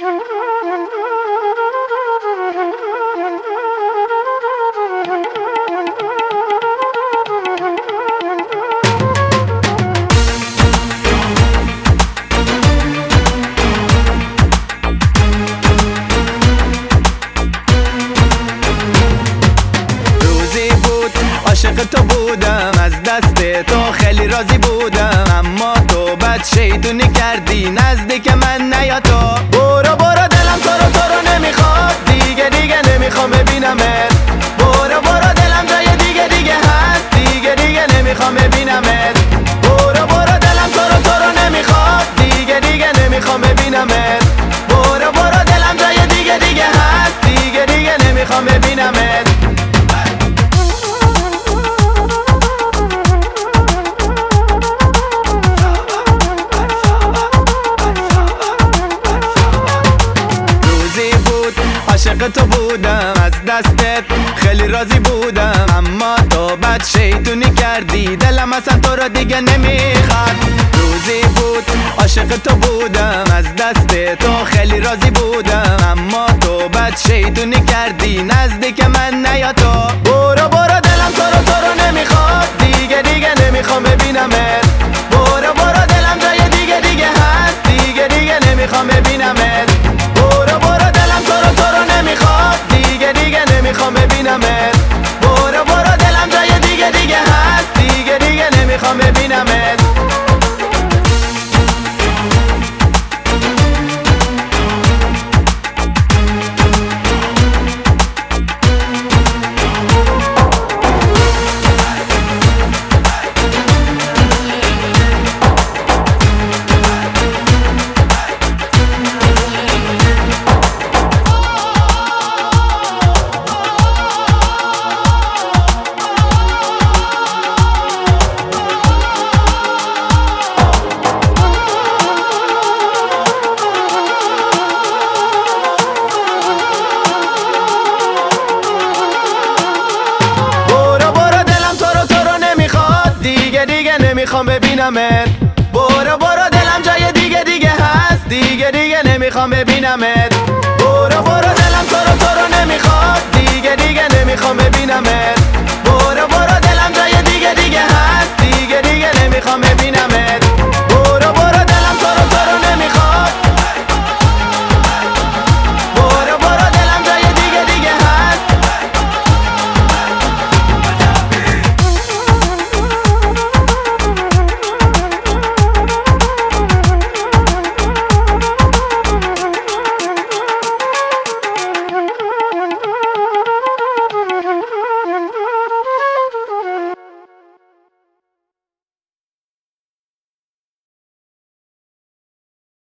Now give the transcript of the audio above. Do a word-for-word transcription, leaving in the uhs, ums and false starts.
عاشق تو بودم، از دست تو خیلی راضی بودم، اما تو بد شیطونی کردی، نزدیک من نیا تو. برو برو دلم تو رو تو رو نمیخواد، دیگه دیگه نمیخوام ببینمت. برو برو دلم جای دیگه دیگه هست، دیگه دیگه نمیخوام ببینمت. برو برو دلم تو رو تو رو نمیخواد، دیگه دیگه نمیخوام ببینمت. برو برو دلم جای دیگه دیگه هست، دیگه دیگه نمیخوام ببینمت. عاشق تو بودم، از دستت خیلی راضی بودم، اما تو بد شیطونی کردی، دلم اصلا تو رو دیگه نمیخواد. روزی بود عاشق تو بودم، از دست تو خیلی راضی بودم، اما تو بد شیطونی کردی، نزدیک من نیا تو. برو برو دلم تو رو تو رو نمیخواد، دیگه دیگه نمیخوام ببینمت. برو برو دلم جای دیگه دیگه هست، دیگه دیگه نمیخوام ببینمت. برو برو دلم تو رو تو رو نمیخواد، دیگه دیگه نمیخوام ببینمت. برو برو دلم جای دیگه دیگه هست، دیگه دیگه نمیخوام ببینمت. نمیخوام ببینمت. برو برو دلم جای دیگه دیگه هست، دیگه دیگه نمیخوام ببینمت. برو برو دلم تو رو تو رو نمیخواد، دیگه دیگه نمیخوام ببینمت. برو برو دلم جای دیگه دیگه هست، دیگه دیگه نمیخوام ببینمت.